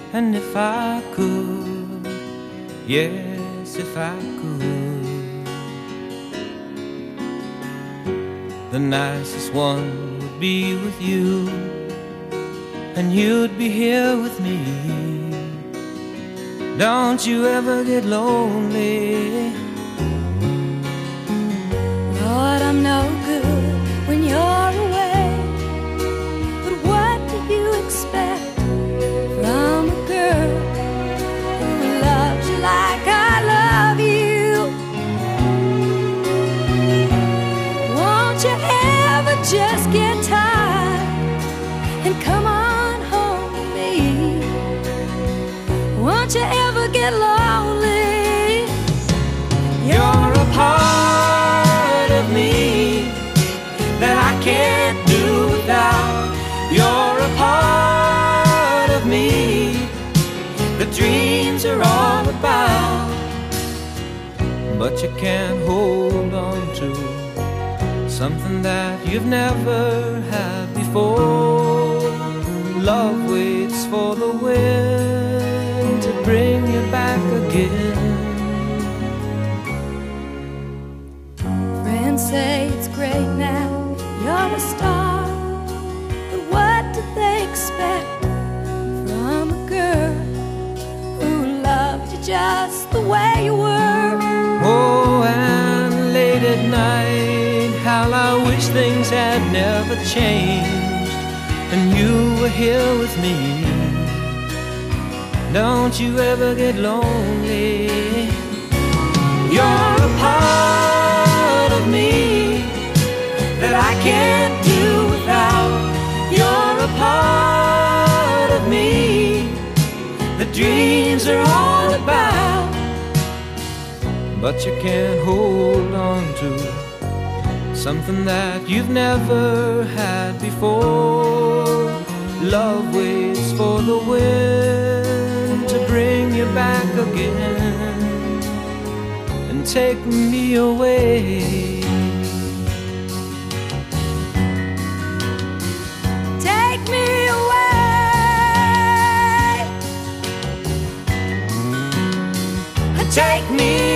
And if I could, yes, if I could, the nicest one would be with you, and you'd be here with me. Don't you ever get lonely. Lord, I'm no good when you're away, but what do you expect from a girl who loves you like I love you? Won't you ever just get tired and come on home to me? Won't you ever get lonely? You're a part of me that I can't do without. You're a part of me that dreams are all about. But you can't hold on to something that you've never had before. Love waits for the wind to bring you back again. Friends say it's great now, you're a star, but what do they expect from a girl who loved you just the way you were? Oh, and late at night, how I wish things had never changed and you were here with me. Don't you ever get lonely. You're a part of me that I can't do without. You're a part of me the dreams are all about. But you can't hold on to something that you've never had before. Love waits for the wind to bring you back again and take me away. Take me away. Take me